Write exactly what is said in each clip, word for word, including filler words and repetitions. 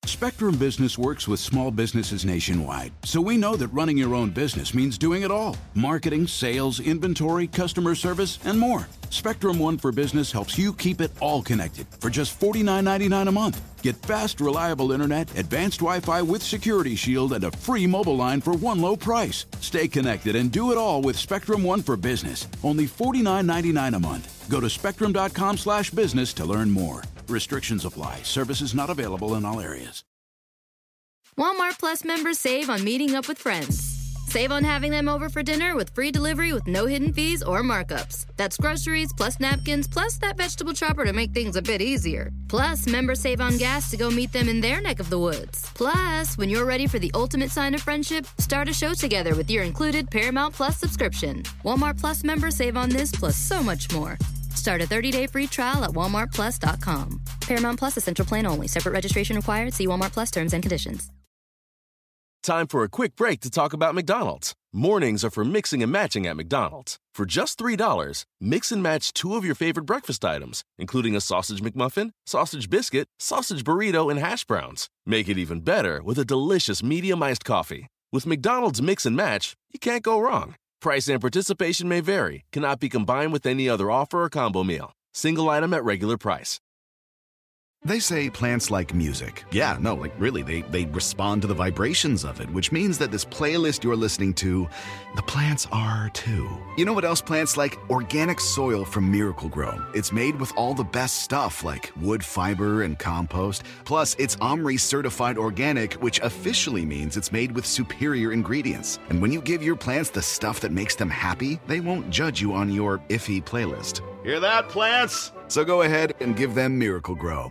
Spectrum Business works with small businesses nationwide, so we know that running your own business means doing it all. Marketing, sales, inventory, customer service, and more. Spectrum One for Business helps you keep it all connected for just forty-nine ninety-nine a month. Get fast, reliable internet, advanced Wi-Fi with Security Shield, and a free mobile line for one low price. Stay connected and do it all with Spectrum One for Business. Only forty-nine ninety-nine a month. Go to spectrum.com slash business to learn more. Restrictions apply. Services not available in all areas. Walmart Plus members save on meeting up with friends. Save on having them over for dinner with free delivery with no hidden fees or markups. That's groceries, plus napkins, plus that vegetable chopper to make things a bit easier. Plus, members save on gas to go meet them in their neck of the woods. Plus, when you're ready for the ultimate sign of friendship, start a show together with your included Paramount Plus subscription. Walmart Plus members save on this plus so much more. Start a thirty-day free trial at walmart plus dot com. Paramount Plus Essential Plan only. Separate registration required. See Walmart Plus terms and conditions. Time for a quick break to talk about McDonald's. Mornings are for mixing and matching at McDonald's. For just three dollars, mix and match two of your favorite breakfast items, including a sausage McMuffin, sausage biscuit, sausage burrito, and hash browns. Make it even better with a delicious medium iced coffee. With McDonald's Mix and Match, you can't go wrong. Price and participation may vary. Cannot be combined with any other offer or combo meal. Single item at regular price. They say plants like music. Yeah, no, like really, they, they respond to the vibrations of it, which means that this playlist you're listening to, the plants are too. You know what else plants like? Organic soil from Miracle Grow. It's made with all the best stuff like wood fiber and compost. Plus, it's OMRI certified organic, which officially means it's made with superior ingredients. And when you give your plants the stuff that makes them happy, they won't judge you on your iffy playlist. Hear that, plants? So go ahead and give them Miracle Grow.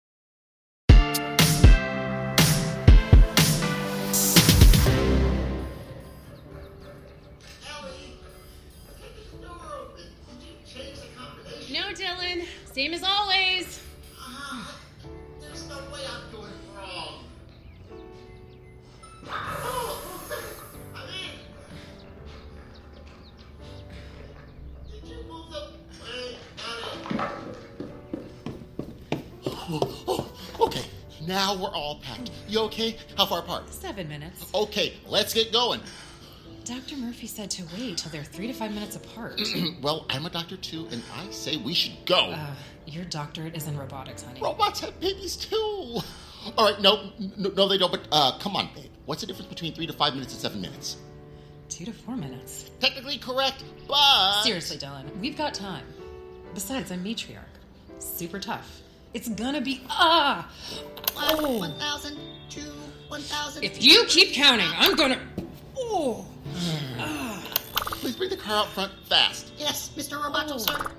No, Dylan. Same as always. Uh, there's no way I'm doing it wrong. Oh, I mean, did you move the way out of... Oh, oh, okay. Now we're all packed. You okay? How far apart? Seven minutes. Okay, let's get going. Doctor Murphy said to wait till they're three to five minutes apart. Well, I'm a doctor too, and I say we should go. Uh, your doctorate is in robotics, honey. Robots have babies too. All right, no, no, no they don't, but uh, come on, babe. What's the difference between three to five minutes and seven minutes? Two to four minutes. Technically correct, but... Seriously, Dylan, we've got time. Besides, I'm matriarch. Super tough. It's gonna be... Ah! Oh. one thousand, two, one thousand... If you keep counting, I'm gonna... Oh! Ah. Please bring the car out front fast. Yes, Mister Roboto, oh. sir.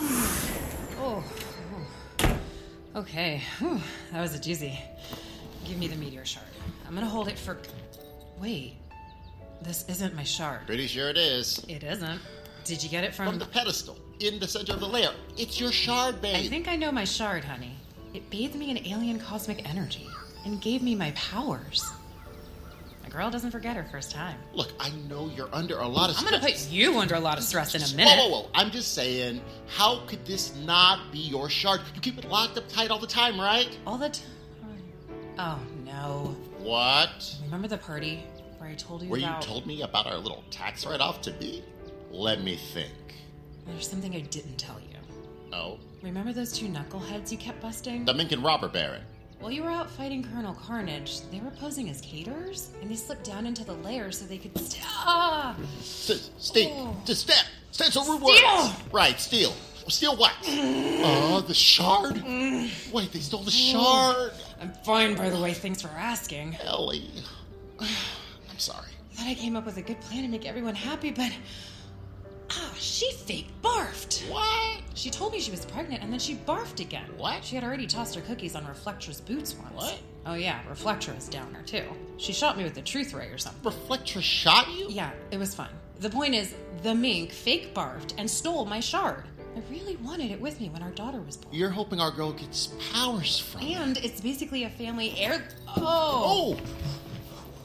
Oh. oh. Okay. Whew. That was a doozy. Give me the meteor shard. I'm gonna hold it for... Wait. This isn't my shard. Pretty sure it is. It isn't. Did you get it from... From the pedestal, in the center of the layer. It's your shard, babe. I think I know my shard, honey. It bathed me in alien cosmic energy and gave me my powers. A girl doesn't forget her first time. Look, I know you're under a lot of stress. I'm gonna put you under a lot of stress in a minute. Whoa, whoa, whoa. I'm just saying, how could this not be your shard? You keep it locked up tight all the time, right? All the time? Oh, no. What? Remember the party where I told you where about... Where you told me about our little tax write-off to be? Let me think. There's something I didn't tell you. Oh? Remember those two knuckleheads you kept busting? The Mink and Robber Baron. While you were out fighting Colonel Carnage, they were posing as caterers, and they slipped down into the lair so they could... St- ah! S- Steve, oh. to step! Stencil root Steal! Right, steal. Steal what? Oh, uh, the shard? Wait, they stole the shard. I'm fine, by the way. Thanks for asking. Ellie. I'm sorry. I thought I came up with a good plan to make everyone happy, but... Ah, she fake barfed. What? She told me she was pregnant, and then she barfed again. What? She had already tossed her cookies on Reflectra's boots once. What? Oh yeah, Reflectra was down there too. She shot me with the truth ray or something. Reflectra shot you? Yeah, it was fun. The point is, the mink fake barfed and stole my shard. I really wanted it with me when our daughter was born. You're hoping our girl gets powers from And it. it's basically a family heir... Oh! Oh!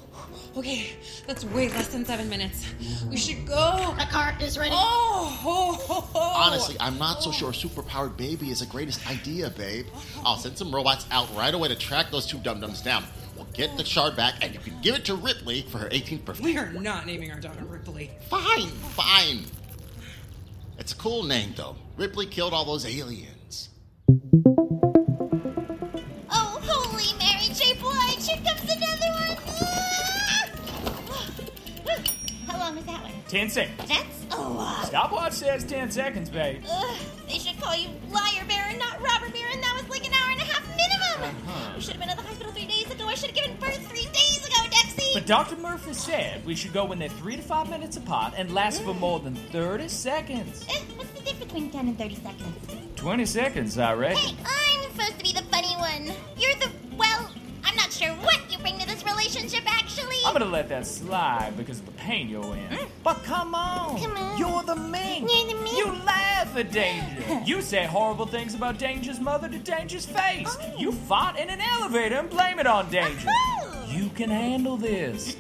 Okay, that's way less than seven minutes. We should go. The cart is ready. Oh, oh, oh, oh. Honestly, I'm not so sure a superpowered baby is the greatest idea, babe. I'll send some robots out right away to track those two dum-dums down. We'll get the shard back, and you can give it to Ripley for her eighteenth birthday. We are not naming our daughter Ripley. Fine, fine. It's a cool name, though. Ripley killed all those aliens. Oh, holy Mary J. Blige, here comes another one. How long is that one? Ten seconds. That's a lot. Stopwatch says ten seconds, babe. Ugh, they should call you Liar Baron, not Robber Baron. That was like an hour and a half minimum. Uh-huh. You should have been at the hospital three days ago. I should have given birth three days ago, Dexy. But Doctor Murphy said we should go when they're three to five minutes apart and last for more than thirty seconds. Eh, what's the difference between ten and thirty seconds? Twenty seconds, I reckon. Hey, I'm supposed to be the funny one. You're the, well, I'm not sure what you bring to this relationship, actually. I'm gonna let that slide because of the pain you're in. Mm. But come on. Come on. You're the mink. You're the mink. You laugh at Danger. You say horrible things about Danger's mother to Danger's face. Oh. You fought in an elevator and blame it on Danger. Oh. You can handle this.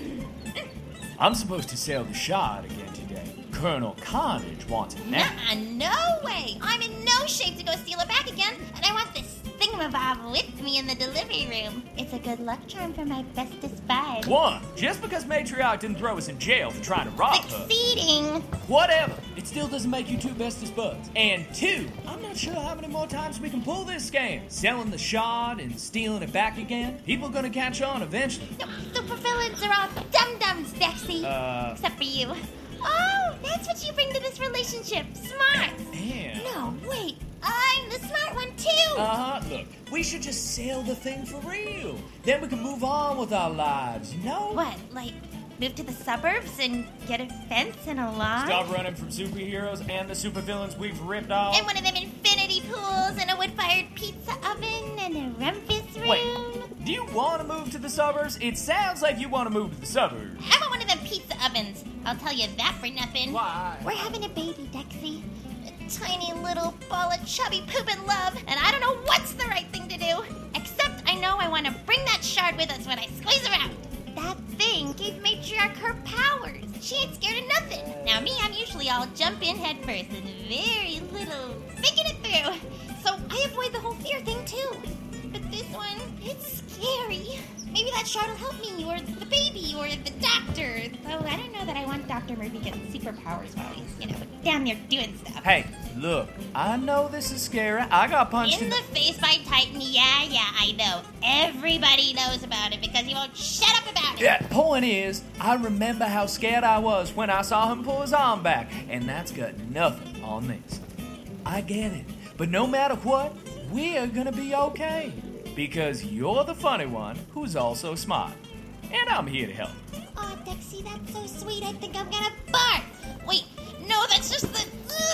I'm supposed to sail the shard again today. Colonel Carnage wants it now. Nuh-uh, no way. I'm in no shape to go steal it back again, and I want this thingamabob with me in the delivery room. It's a good luck charm for my bestest bud. One, just because Matriarch didn't throw us in jail for trying to rob her. Succeeding. Whatever. It still doesn't make you two bestest buds. And two, I'm not sure how many more times we can pull this scam. Selling the shard and stealing it back again. People are gonna catch on eventually. No, supervillains are all dum-dums, Dexy. Uh... Except for you. Oh, that's what you bring to this relationship. Smart. Yeah. No, wait. I'm the smart one, too. Uh-huh. Look, we should just sail the thing for real. Then we can move on with our lives, you know? What, like move to the suburbs and get a fence and a lawn? Stop running from superheroes and the supervillains we've ripped off. And one of them infinity pools and a wood-fired pizza oven and a rumpus room. Wait, do you want to move to the suburbs? It sounds like you want to move to the suburbs. How about one of them pizza ovens? I'll tell you that for nothing. Why? We're having a baby, Dexy. A tiny little ball of chubby poop and love, and I don't know what's the right thing to do. Except I know I want to bring that shard with us when I squeeze her out. That thing gave Matriarch her powers. She ain't scared of nothing. Now me, I'm usually all jump in head first and very little thinking it through. So I avoid the whole fear thing too. But this one, it's scary. Maybe that shard will help me, or the baby, or the doctor. Though I don't know that I want Doctor Murphy getting superpowers while he's, you know, down there doing stuff. Hey, look, I know this is scary. I got punched in, in the face by Titan. Yeah, yeah, I know. Everybody knows about it because he won't shut up about it. Yeah, point is, I remember how scared I was when I saw him pull his arm back, and that's got nothing on this. I get it, but no matter what, we're gonna be okay. Because you're the funny one who's also smart. And I'm here to help. Oh, Dexy, that's so sweet. I think I'm gonna barf. Wait, no, that's just the...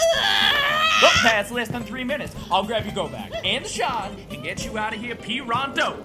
Look, that's less than three minutes. I'll grab your go bag and the shot and get you out of here, P-Ronto.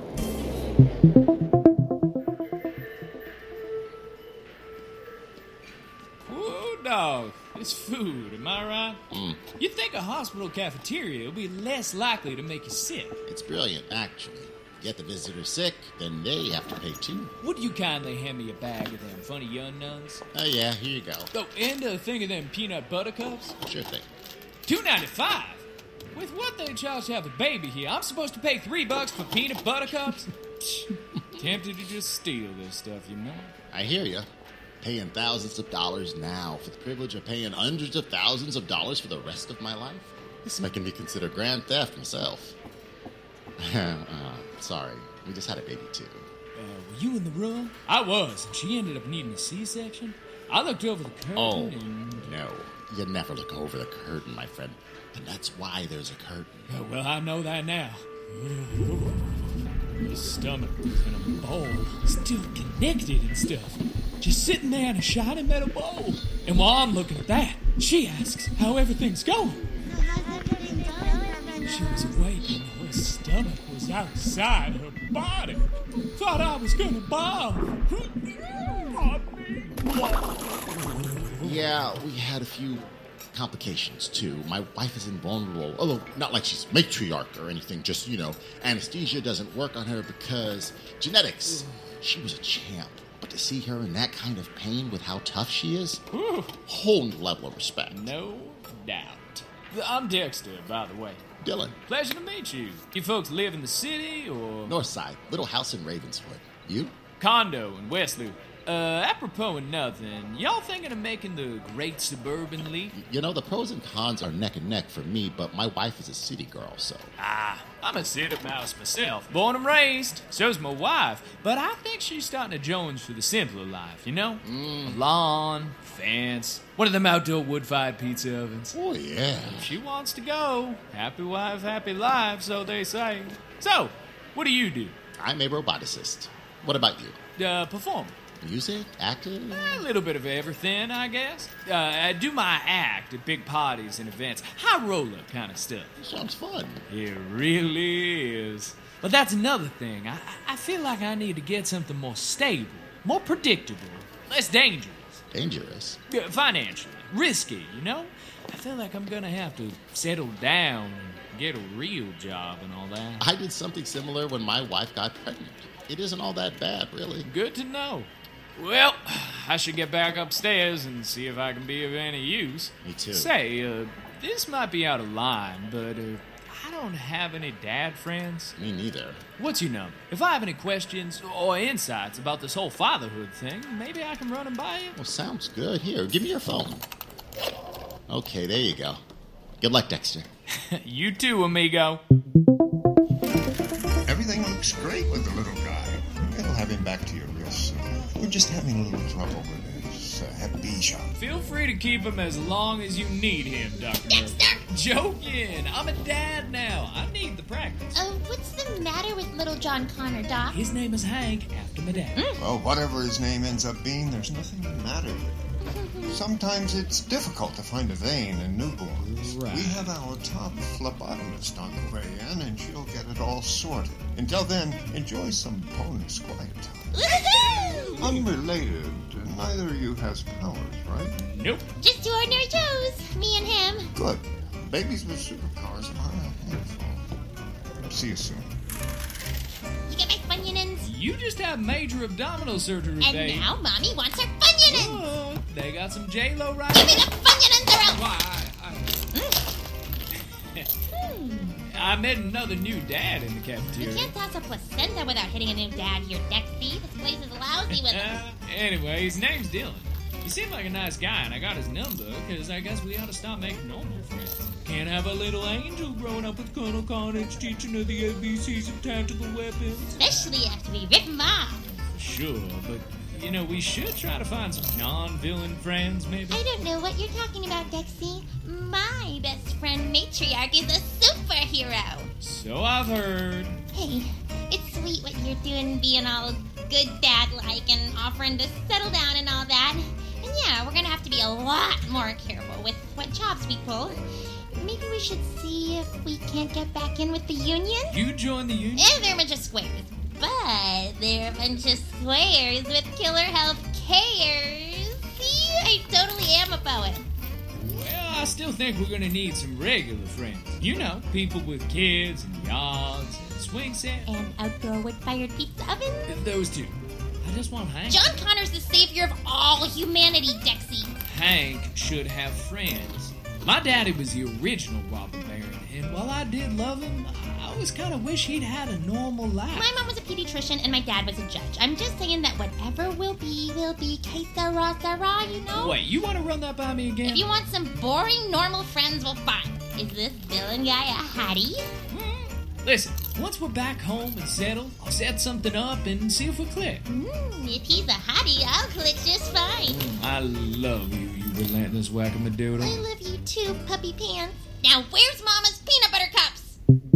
Whoa, dog. It's food, am I right? Mm. You'd think a hospital cafeteria would be less likely to make you sick. It's brilliant, actually. Get the visitor sick, then they have to pay too. Would you kindly hand me a bag of them funny young nuns? Oh yeah, here you go. Oh, and a thing of them peanut butter cups? Sure thing. two ninety-five. With what they charge to have a baby here, I'm supposed to pay three bucks for peanut butter cups? Tempted to just steal this stuff, you know? I hear you. Paying thousands of dollars now for the privilege of paying hundreds of thousands of dollars for the rest of my life? This is making me consider grand theft myself. uh, sorry, we just had a baby too. Uh, were you in the room? I was, and she ended up needing a C-section. I looked over the curtain Oh, and... no. You never look over the curtain, my friend. And that's why there's a curtain. Oh, well, I know that now. My stomach was in a bowl, still connected and stuff. Just sitting there in a shiny metal bowl. And while I'm looking at that, she asks how everything's going. She was awake and her stomach was outside her body. Thought I was gonna bomb. Yeah, we had a few complications, too. My wife is invulnerable, although not like she's matriarch or anything, just, you know, anesthesia doesn't work on her because genetics. She was a champ. But to see her in that kind of pain with how tough she is, Whew. whole new level of respect. No doubt. I'm Dexter, by the way. Dylan. Pleasure to meet you. You folks live in the city, or...? Northside, little house in Ravenswood. You? Condo in Westloop. Uh, apropos of nothing, y'all thinking of making the Great Suburban Leap? You know, the pros and cons are neck and neck for me, but my wife is a city girl, so... Ah, I'm a city mouse myself. Born and raised. So's my wife. But I think she's starting to Jones for the simpler life, you know? Mm. A lawn, fence, one of them outdoor wood-fired pizza ovens. Oh, yeah. If she wants to go, happy wife, happy life, so they say. So, what do you do? I'm a roboticist. What about you? Uh, perform. Music? Acting? A little bit of everything, I guess. Uh, I do my act at big parties and events. High roller kind of stuff. Sounds fun. It really is. But that's another thing. I, I feel like I need to get something more stable, more predictable, less dangerous. Dangerous? Uh, financially. Risky, you know? I feel like I'm gonna have to settle down and get a real job and all that. I did something similar when my wife got pregnant. It isn't all that bad, really. Good to know. Well, I should get back upstairs and see if I can be of any use. Me too. Say, uh, this might be out of line, but uh, I don't have any dad friends. Me neither. What's your number? If I have any questions or insights about this whole fatherhood thing, maybe I can run them by you. Well, sounds good. Here, give me your phone. Okay, there you go. Good luck, Dexter. You too, amigo. Everything looks great with the little guy. We'll have him back to you real soon. We're just having a little trouble with his uh, Hep B shot. Feel free to keep him as long as you need him, Doctor Dexter! Joking! I'm a dad now. I need the practice. Oh, what's the matter with little John Connor, Doc? His name is Hank, after my dad. Mm. Well, whatever his name ends up being, there's nothing the matter with it. Sometimes it's difficult to find a vein in newborns. Right. We have our top phlebotomist on the way in, and she'll get it all sorted. Until then, enjoy some bonus quiet time. Woohoo! Unrelated, neither of you has powers, right? Nope. Just two ordinary Joes, me and him. Good. Babies with superpowers are a handful. See you soon. You get my Funyunins? You just had major abdominal surgery, And babe. now Mommy wants her Funyunins! Oh, they got some J-Lo right Give me the Funyunins or else! Why, I, I, Hmm. I met another new dad in the You cafeteria. can't toss a placenta without hitting a new dad here, Dexy. This place is lousy with them. Uh, anyway, his name's Dylan. He seemed like a nice guy, and I got his number, because I guess we ought to stop making normal friends. Can't have a little angel growing up with Colonel Carnage teaching her the A B Cs of tactical weapons. Especially after we rip him off. Sure, but, you know, we should try to find some non-villain friends, maybe. I don't know what you're talking about, Dexy. My best friend Matriarch is a superhero. So I've heard. Hey, it's sweet what you're doing, being all good dad-like and offering to settle down and all that. And yeah, we're gonna have to be a lot more careful with what jobs we pull. Maybe we should see if we can't get back in with the union? You joined the union? Eh, they're a bunch of squares. But they're a bunch of squares with killer health cares. See, I totally am a poet. Well, I still think we're gonna need some regular friends. You know, people with kids and yards and swing sets. And outdoor wood-fired pizza ovens? Those two. I just want Hank. John Connor's the savior of all humanity, Dexy. Hank should have friends. My daddy was the original robber baron, and while I did love him, I always kind of wish he'd had a normal life. My mom was a pediatrician and my dad was a judge. I'm just saying that whatever will be, will be. Que sera, sera, you know? Wait, you want to run that by me again? If you want some boring, normal friends, well, fine. Is this villain guy a hottie? Hmm. Listen, once we're back home and settled, I'll set something up and see if we click. Mm, if he's a hottie, I'll click just fine. Mm, I love you, you relentless whack-a-doodle. I love you too, puppy pants. Now, where's Mama's peanut butter cups?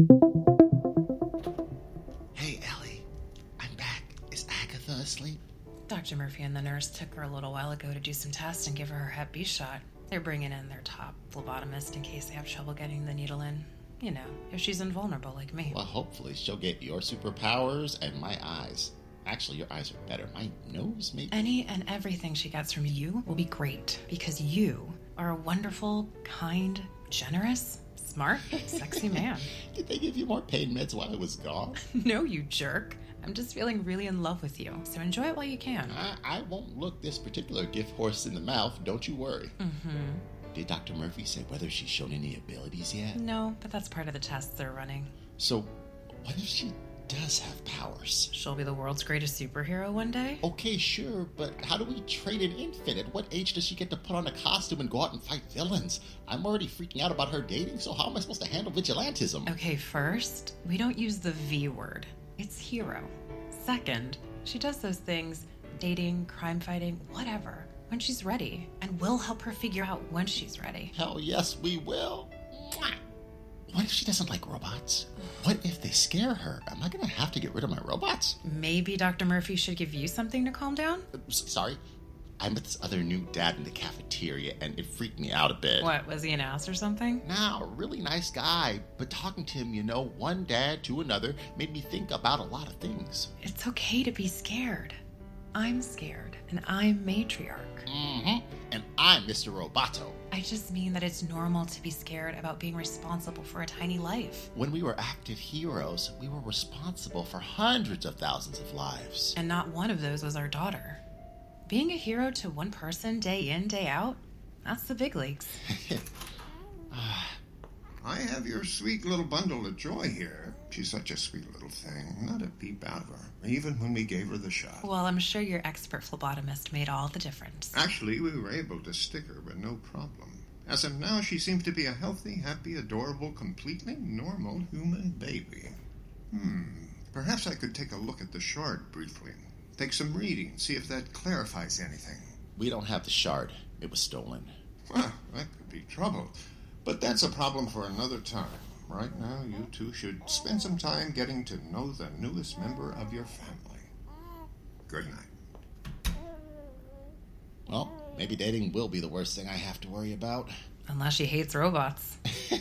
Hey, Ellie. I'm back. Is Agatha asleep? Doctor Murphy and the nurse took her a little while ago to do some tests and give her her Hep B shot. They're bringing in their top phlebotomist in case they have trouble getting the needle in. You know, if she's invulnerable like me. Well, hopefully she'll get your superpowers and my eyes. Actually, your eyes are better. My nose, maybe? Any and everything she gets from you will be great because you are a wonderful, kind, generous, smart, sexy man. Did they give you more pain meds while I was gone? No, you jerk. I'm just feeling really in love with you, so enjoy it while you can. I, I won't look this particular gift horse in the mouth, don't you worry. Mm-hmm. Did Doctor Murphy say whether she's shown any abilities yet? No, but that's part of the tests they're running. So, what if she does have powers? She'll be the world's greatest superhero one day? Okay, sure, but how do we train an infant? At what age does she get to put on a costume and go out and fight villains? I'm already freaking out about her dating, so how am I supposed to handle vigilantism? Okay, first, we don't use the V word. It's hero. Second, she does those things, dating, crime fighting, whatever, when she's ready, and we'll help her figure out when she's ready. Hell yes, we will. What if she doesn't like robots? What if they scare her? Am I gonna have to get rid of my robots? Maybe Doctor Murphy should give you something to calm down? Sorry? I met this other new dad in the cafeteria, and it freaked me out a bit. What, was he an ass or something? No, really nice guy. But talking to him, you know, one dad to another, made me think about a lot of things. It's okay to be scared. I'm scared, and I'm matriarch. Mm-hmm. And I'm Mister Roboto. I just mean that it's normal to be scared about being responsible for a tiny life. When we were active heroes, we were responsible for hundreds of thousands of lives. And not one of those was our daughter. Being a hero to one person day in, day out, that's the big leagues. I have your sweet little bundle of joy here. She's such a sweet little thing. Not a peep out of her, even when we gave her the shot. Well, I'm sure your expert phlebotomist made all the difference. Actually, we were able to stick her, but no problem. As of now, she seems to be a healthy, happy, adorable, completely normal human baby. Hmm. Perhaps I could take a look at the shard briefly. Take some reading, see if that clarifies anything. We don't have the shard. It was stolen. Well, that could be trouble. But that's a problem for another time. Right now, you two should spend some time getting to know the newest member of your family. Good night. Well, maybe dating will be the worst thing I have to worry about. Unless she hates robots.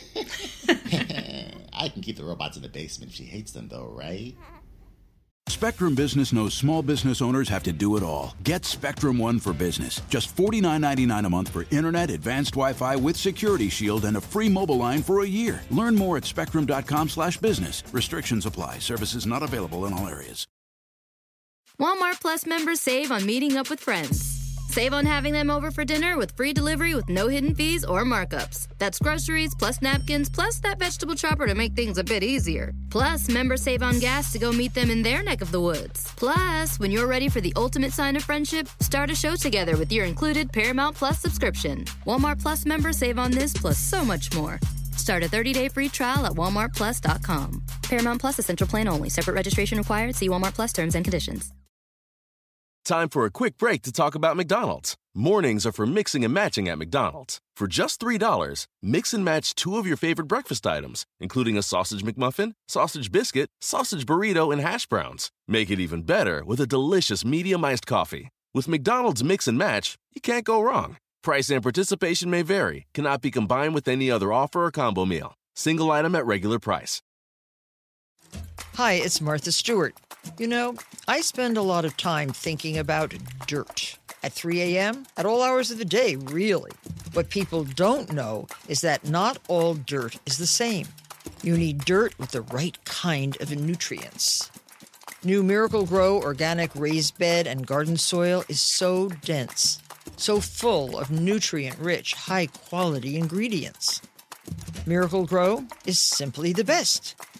I can keep the robots in the basement if she hates them, though, right? Spectrum Business knows small business owners have to do it all. Get Spectrum One for Business. Just forty-nine ninety-nine a month for internet, advanced Wi-Fi with Security Shield, and a free mobile line for a year. Learn more at spectrum.com slash business. Restrictions apply. Services not available in all areas. Walmart Plus members save on meeting up with friends. Save on having them over for dinner with free delivery with no hidden fees or markups. That's groceries plus napkins plus that vegetable chopper to make things a bit easier. Plus, members save on gas to go meet them in their neck of the woods. Plus, when you're ready for the ultimate sign of friendship, start a show together with your included Paramount Plus subscription. Walmart Plus members save on this plus so much more. Start a thirty-day free trial at walmart plus dot com. Paramount Plus Essential Plan only. Separate registration required. See Walmart Plus terms and conditions. Time for a quick break to talk about McDonald's. Mornings are for mixing and matching at McDonald's. For just three dollars, mix and match two of your favorite breakfast items, including a sausage McMuffin, sausage biscuit, sausage burrito, and hash browns. Make it even better with a delicious medium iced coffee. With McDonald's Mix and Match, you can't go wrong. Price and participation may vary, cannot be combined with any other offer or combo meal. Single item at regular price. Hi, it's Martha Stewart. You know, I spend a lot of time thinking about dirt. At three a.m., at all hours of the day, really. What people don't know is that not all dirt is the same. You need dirt with the right kind of nutrients. New Miracle Grow organic raised bed and garden soil is so dense, so full of nutrient-rich, high-quality ingredients. Miracle Grow is simply the best.